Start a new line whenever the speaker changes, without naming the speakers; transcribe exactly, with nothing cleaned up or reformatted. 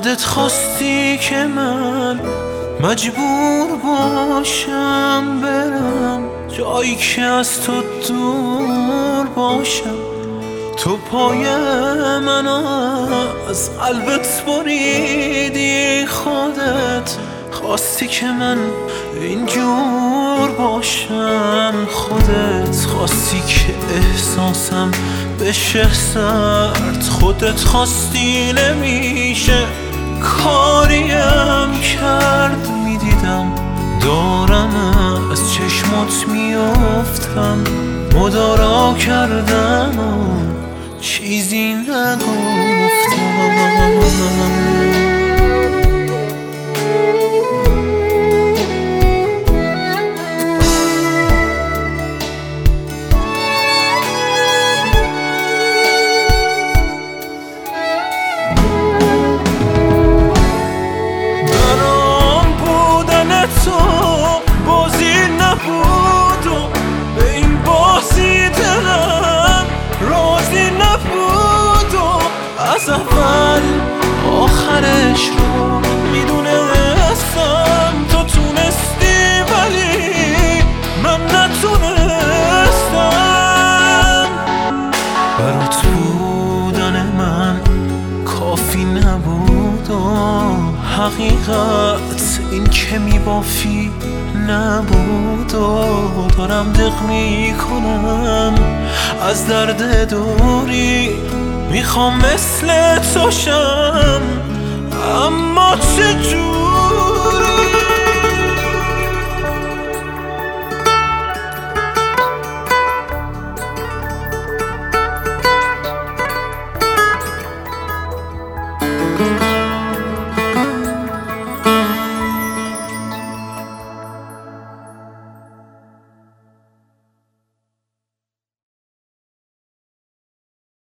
خودت خواستی که من مجبور باشم برم جایی که از تو دور باشم. تو پای من از قلبت بریدی، خودت خواستی که من اینجور باشم. خودت خواستی که احساسم بشه سرد، خودت خواستی نمیشه کاریم کرد. میدیدم دارم از چشمات میافتم، مدارا کردم و چیزی نگفتم. تو بازی نبود و به این بازی دلم راضی نبود و از اول آخرش رو میدونستم. تو تونستی ولی من نتونستم. برات بودن من کافی نبود و حقیقت این که میبافی نبود و دارم دق میکنم از درد دوری. میخوام مثل تو شم اما چجور